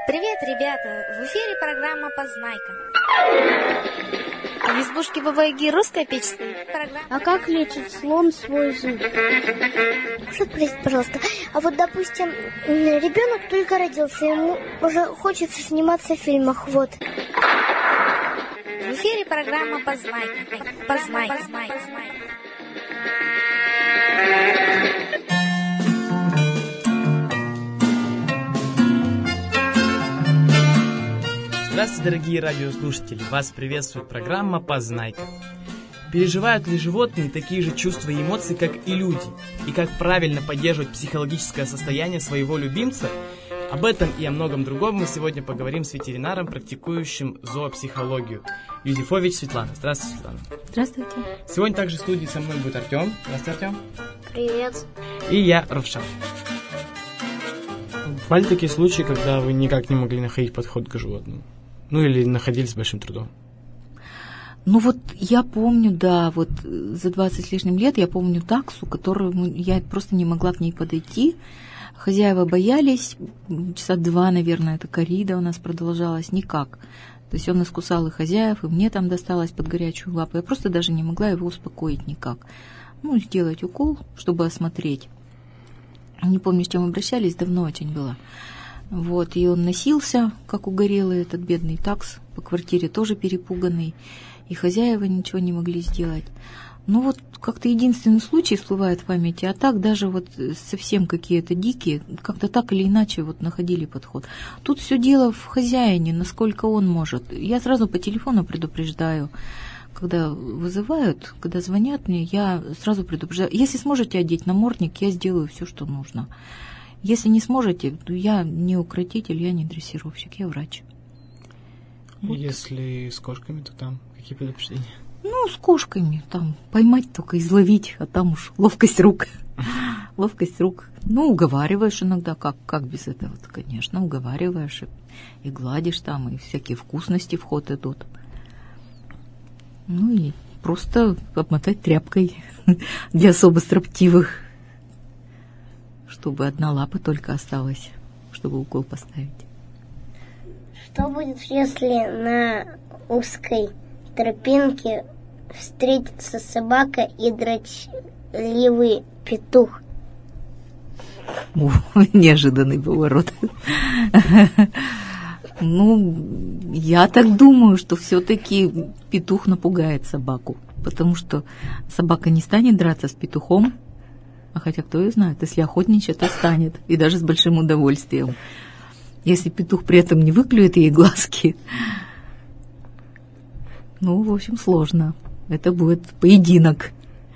Привет, ребята! В эфире программа «Познайка». А в избушке Бабы-Яги русская печь стоит. А как лечит слон свой зуб? Спросите, пожалуйста. А вот, допустим, ребенок только родился, ему уже хочется сниматься в фильмах, вот. В эфире программа «Познайка». Познайка. Здравствуйте, дорогие радиослушатели! Вас приветствует программа «Познайка». Переживают ли животные такие же чувства и эмоции, как и люди? И как правильно поддерживать психологическое состояние своего любимца? Об этом и о многом другом мы сегодня поговорим с ветеринаром, практикующим зоопсихологию. Юзефович Светлана. Здравствуйте, Светлана. Здравствуйте. Сегодня также в студии со мной будет Артем. Здравствуйте, Артем. Привет. И я, Равшан. Бывали такие случаи, когда вы никак не могли находить подход к животному? Ну или находили с большим трудом? Ну вот я помню, да, вот за 20 с лишним лет я помню таксу, которую я просто не могла к ней подойти. Хозяева боялись, часа 2, наверное, эта коррида у нас продолжалась, никак. То есть он искусал и хозяев, и мне там досталось под горячую лапу. Я просто даже не могла его успокоить никак. Ну, сделать укол, чтобы осмотреть. Не помню, с чем обращались, давно очень было. Вот, и он носился, как угорелый, этот бедный такс, по квартире тоже перепуганный, и хозяева ничего не могли сделать. Ну вот как-то единственный случай всплывает в памяти, а так даже вот совсем какие-то дикие, как-то так или иначе вот находили подход. Тут все дело в хозяине, насколько он может. Я сразу по телефону предупреждаю, когда вызывают, когда звонят мне, я сразу предупреждаю. Если сможете одеть намордник, я сделаю все, что нужно. Если не сможете, то я не укротитель, я не дрессировщик, я врач. Вот. Если с кошками, то там какие предупреждения? Ну, с кошками, там поймать только, изловить, а там уж ловкость рук. Ловкость рук. Ну, уговариваешь иногда, как без этого-то, конечно, уговариваешь и гладишь там, и всякие вкусности в ход идут. Ну и просто обмотать тряпкой для особо строптивых, чтобы одна лапа только осталась, чтобы укол поставить. Что будет, если на узкой тропинке встретится собака и дрочливый петух? Неожиданный поворот. Ну, я так думаю, что все-таки петух напугает собаку, потому что собака не станет драться с петухом, а хотя кто ее знает, если охотничать, то станет, и даже с большим удовольствием. Если петух при этом не выклюет ей глазки, ну, в общем, сложно. Это будет поединок.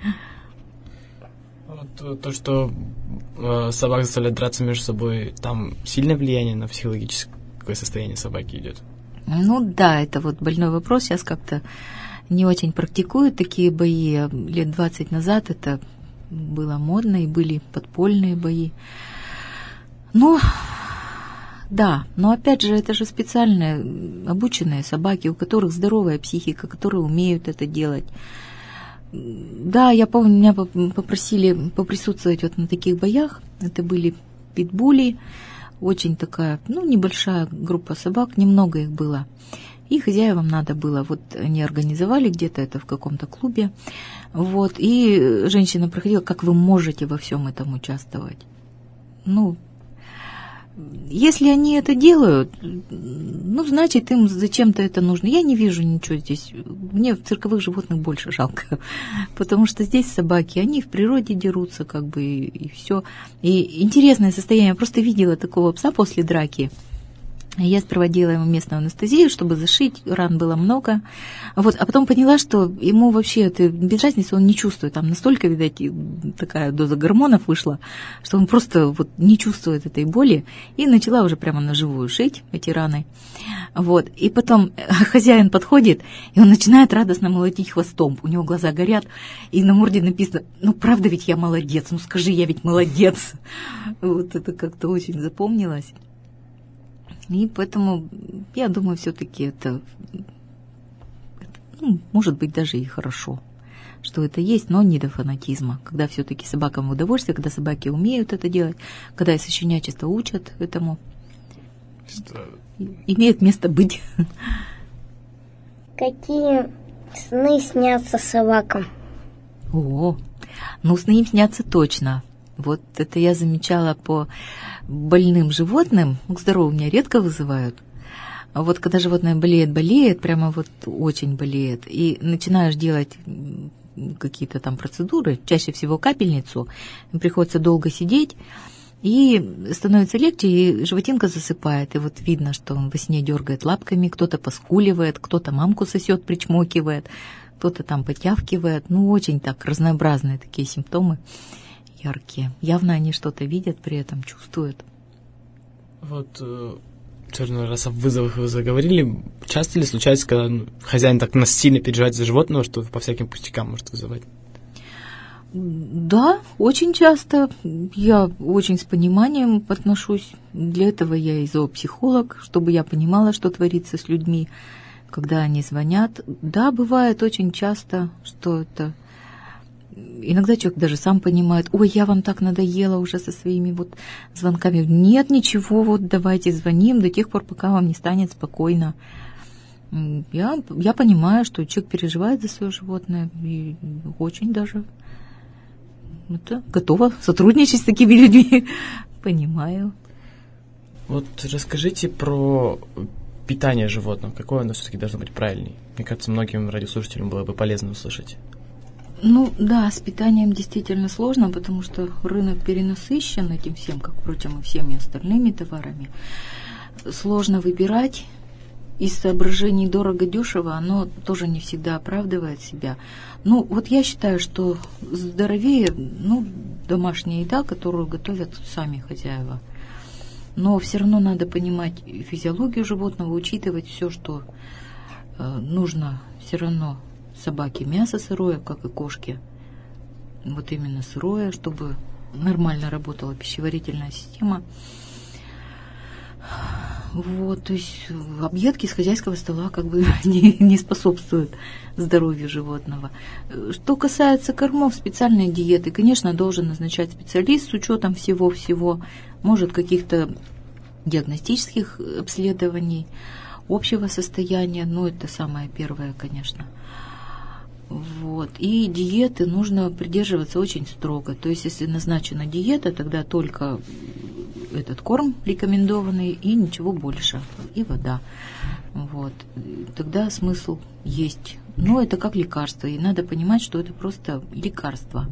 Вот то, что собак заставляют драться между собой, там сильное влияние на психологическое состояние собаки идет? Ну да, это вот больной вопрос. Сейчас как-то не очень практикуют такие бои. Лет 20 назад это было модно, и были подпольные бои. Ну, да, но опять же, это же специальные обученные собаки, у которых здоровая психика, которые умеют это делать. Да, я помню, меня попросили поприсутствовать вот на таких боях. Это были питбули, очень такая, ну, небольшая группа собак, немного их было. И хозяевам надо было, вот они организовали где-то это в каком-то клубе, вот, и женщина проходила, как вы можете во всем этом участвовать. Ну, если они это делают, ну, значит, им зачем-то это нужно. Я не вижу ничего здесь. Мне цирковых животных больше жалко, потому что здесь собаки, они в природе дерутся, как бы, и все. И интересное состояние. Я просто видела такого пса после драки. Я проводила ему местную анестезию, чтобы зашить, ран было много. Вот, а потом поняла, что ему вообще это без разницы, он не чувствует. Там настолько, видать, такая доза гормонов вышла, что он просто вот не чувствует этой боли. И начала уже прямо на живую шить эти раны. Вот. И потом хозяин подходит, и он начинает радостно молотить хвостом. У него глаза горят, и на морде написано: ну, правда ведь я молодец, ну скажи, я ведь молодец. Вот это как-то очень запомнилось. И поэтому, я думаю, все-таки это, ну, может быть, даже и хорошо, что это есть, но не до фанатизма. Когда все-таки собакам в удовольствие, когда собаки умеют это делать, когда и сочинячество учат этому. имеет место быть. Какие сны снятся собакам? О, ну сны им снятся точно. Вот это я замечала по больным животным. К здоровым меня редко вызывают. А вот когда животное болеет, прямо вот очень болеет, и начинаешь делать какие-то там процедуры, чаще всего капельницу, приходится долго сидеть, и становится легче, и животинка засыпает. И вот видно, что он во сне дергает лапками, кто-то поскуливает, кто-то мамку сосет, причмокивает, кто-то там потявкивает. Ну, очень так разнообразные такие симптомы, яркие. Явно они что-то видят, при этом чувствуют. Вот, раз о вызовах вы заговорили, часто ли случается, когда хозяин так сильно переживает за животного, что по всяким пустякам может вызывать? Да, очень часто. Я очень с пониманием отношусь. Для этого я и зоопсихолог, чтобы я понимала, что творится с людьми, когда они звонят. Да, бывает очень часто, что это... Иногда человек даже сам понимает: ой, я вам так надоела уже со своими вот звонками. Нет, ничего, вот давайте звоним до тех пор, пока вам не станет спокойно. Я понимаю, что человек переживает за свое животное, и очень даже готова сотрудничать с такими людьми. Понимаю. Вот расскажите про питание животного. Какое оно все-таки должно быть правильнее? Мне кажется, многим радиослушателям было бы полезно услышать. Ну да, с питанием действительно сложно, потому что рынок перенасыщен этим всем, как, впрочем, и всеми остальными товарами. Сложно выбирать. Из соображений дорого-дешево оно тоже не всегда оправдывает себя. Ну, вот я считаю, что здоровее, домашняя еда, которую готовят сами хозяева. Но все равно надо понимать физиологию животного, учитывать все, что нужно все равно собаке мясо сырое, как и кошке. Вот именно сырое, чтобы нормально работала пищеварительная система. Вот, то есть объедки с хозяйского стола как бы не способствуют здоровью животного. Что касается кормов, специальной диеты, конечно, должен назначать специалист с учетом всего-всего, может, каких-то диагностических обследований, общего состояния, это самое первое, конечно. Вот. И диеты нужно придерживаться очень строго. То есть, если назначена диета, тогда только этот корм рекомендованный и ничего больше. И вода. Вот. Тогда смысл есть. Но это как лекарство. И надо понимать, что это просто лекарство.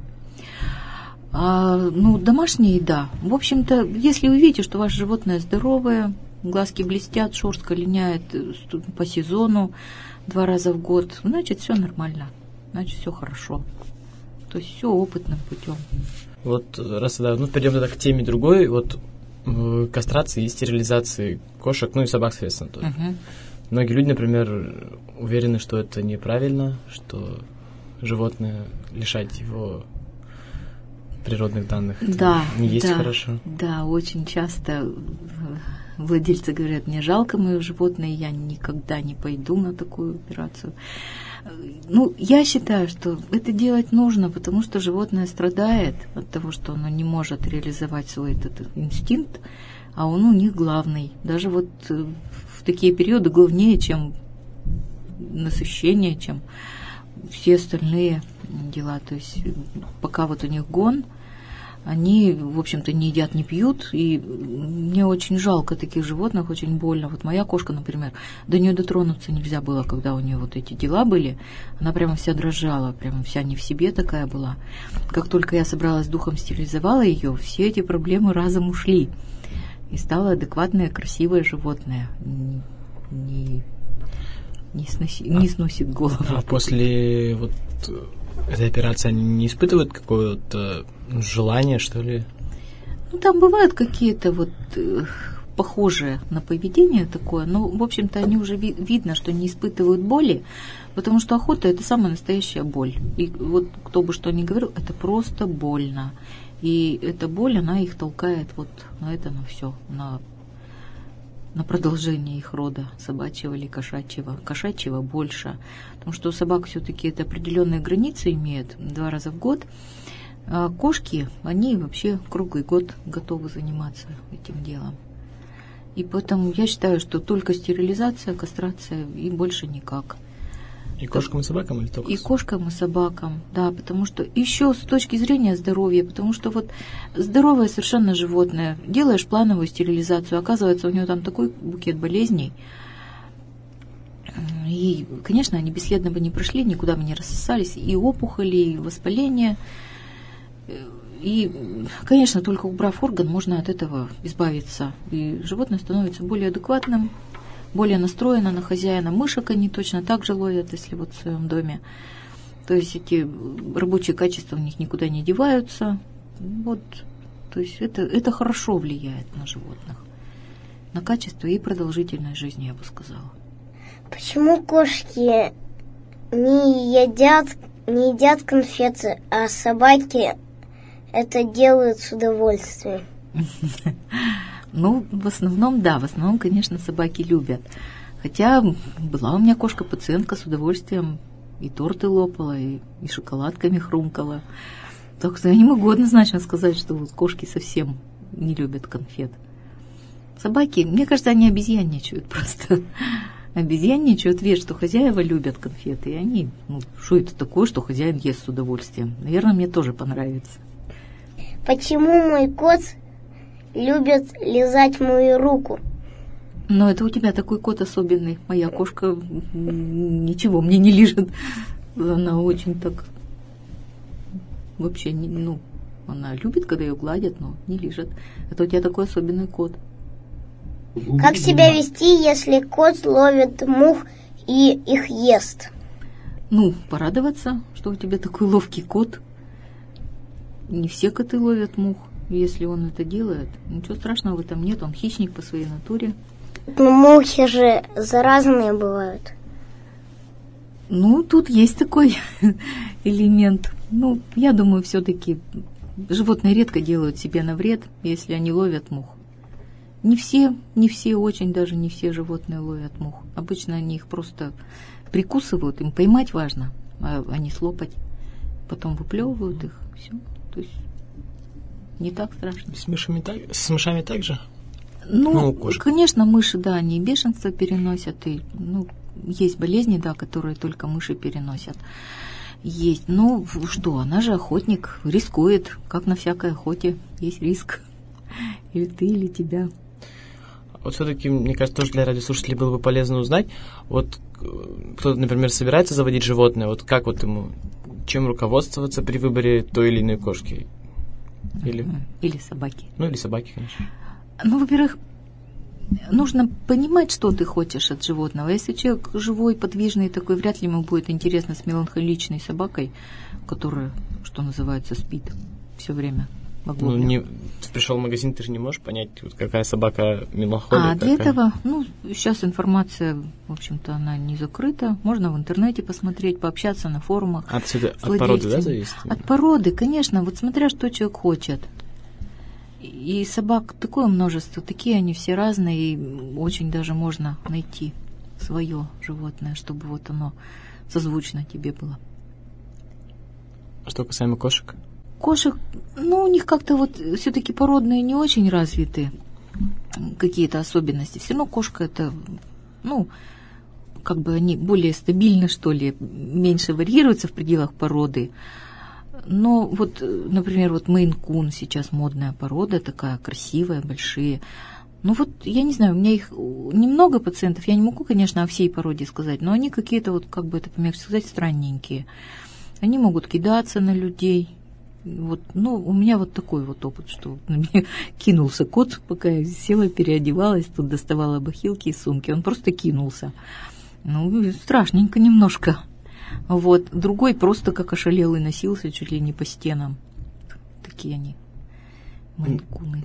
Домашняя еда. В общем-то, если вы видите, что ваше животное здоровое, глазки блестят, шерстка линяет по сезону 2 раза в год, значит, все нормально. Значит, все хорошо. То есть все опытным путем. Вот раз перейдем тогда к теме другой, кастрации и стерилизации кошек, и собак, соответственно, тоже. Угу. Многие люди, например, уверены, что это неправильно, что животное лишать его природных данных не есть хорошо. Да, очень часто владельцы говорят: мне жалко мое животное, я никогда не пойду на такую операцию. Я считаю, что это делать нужно, потому что животное страдает от того, что оно не может реализовать свой этот инстинкт, а он у них главный. Даже в такие периоды главнее, чем насыщение, чем все остальные дела. То есть пока у них гон, они, в общем-то, не едят, не пьют, и мне очень жалко таких животных, очень больно. Вот моя кошка, например, до нее дотронуться нельзя было, когда у нее эти дела были. Она прямо вся дрожала, прямо вся не в себе такая была. Как только я собралась с духом, стерилизовала ее, все эти проблемы разом ушли. И стало адекватное, красивое животное. Не сносит голову. А после этой операции они не испытывают какое-то желание, что ли? Там бывают какие-то похожие на поведение такое, но, в общем-то, они уже видно, что не испытывают боли, потому что охота – это самая настоящая боль. И кто бы что ни говорил, это просто больно. И эта боль, она их толкает на это, на все, на продолжение их рода, собачьего или кошачьего. Кошачьего больше, потому что у собак все-таки это определенные границы имеют 2 раза в год. А кошки, они вообще круглый год готовы заниматься этим делом. И поэтому я считаю, что только стерилизация, кастрация и больше никак. И кошкам и собакам или только? И кошкам, и собакам, да, потому что еще с точки зрения здоровья, потому что вот здоровое совершенно животное, делаешь плановую стерилизацию, оказывается, у него там такой букет болезней, и, конечно, они бесследно бы не прошли, никуда бы не рассосались, и опухоли, и воспаление, и, конечно, только убрав орган, можно от этого избавиться, и животное становится более адекватным, более настроена на хозяина. Мышек они точно так же ловят, если вот в своем доме. То есть эти рабочие качества у них никуда не деваются. Вот, то есть это хорошо влияет на животных. На качество и продолжительность жизни, я бы сказала. Почему кошки не едят конфеты, а собаки это делают с удовольствием? Ну, в основном, да, в основном, конечно, собаки любят. Хотя была у меня кошка-пациентка, с удовольствием и торты лопала, и шоколадками хрумкала. Так что я не могу однозначно сказать, что вот кошки совсем не любят конфет. Собаки, мне кажется, они обезьянничают просто. Обезьянничают, видят, что хозяева любят конфеты, и они, что это такое, что хозяин ест с удовольствием. Наверное, мне тоже понравится. Почему мой кот любит лизать мою руку? Но это у тебя такой кот особенный. Моя кошка ничего мне не лижет. Она очень так... Вообще, она любит, когда ее гладят, но не лижет. Это у тебя такой особенный кот. Как себя вести, если кот ловит мух и их ест? Порадоваться, что у тебя такой ловкий кот. Не все коты ловят мух. Если он это делает, ничего страшного в этом нет, он хищник по своей натуре. Но мухи же заразные бывают. Тут есть такой элемент. Я думаю, все-таки животные редко делают себе на вред, если они ловят мух. Не все, очень даже не все животные ловят мух. Обычно они их просто прикусывают, им поймать важно, а не слопать. Потом выплевывают их, все. То есть не так страшно. С мышами так же? Конечно, мыши, да, они бешенство переносят, и, есть болезни, да, которые только мыши переносят. Есть, она же охотник, рискует, как на всякой охоте, есть риск. Или ты, или тебя. Вот все-таки, мне кажется, тоже для радиослушателей было бы полезно узнать, вот кто-то, например, собирается заводить животное, вот как вот ему, чем руководствоваться при выборе той или иной кошки? Или собаки. Или собаки, конечно. Во-первых, нужно понимать, что ты хочешь от животного. Если человек живой, подвижный такой, вряд ли ему будет интересно с меланхоличной собакой, которая, что называется, спит все время. Пришел в магазин, ты же не можешь понять, вот какая собака меланхолия. Для этого, сейчас информация, в общем-то, она не закрыта. Можно в интернете посмотреть, пообщаться на форумах. От породы, да, зависит? От породы, конечно, вот смотря, что человек хочет. И собак такое множество, такие они все разные, и очень даже можно найти свое животное, чтобы вот оно созвучно тебе было. А что касаемо кошек? Кошек, у них как-то вот все-таки породные не очень развиты, какие-то особенности. Все равно кошка это, они более стабильны, что ли, меньше варьируются в пределах породы. Но вот, например, мейн-кун сейчас модная порода, такая красивая, большие. Я не знаю, у меня их немного пациентов, я не могу, конечно, о всей породе сказать, но они какие-то, это помягче сказать, странненькие. Они могут кидаться на людей. У меня такой опыт, что на меня кинулся кот, пока я села, переодевалась, тут доставала бахилки и сумки, он просто кинулся. Страшненько немножко. Другой просто как ошалелый носился чуть ли не по стенам. Такие они, мейн-куны.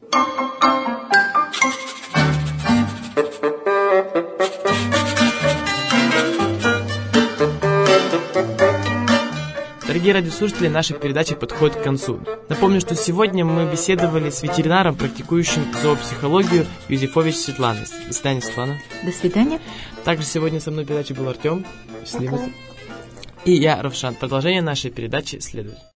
Дорогие радиослушатели, наша передача подходит к концу. Напомню, что сегодня мы беседовали с ветеринаром, практикующим зоопсихологию Юзефович Светланой. До свидания, Светлана. До свидания. Также сегодня со мной в передаче был Артем. Счастливо. И я, Равшан. Продолжение нашей передачи следует.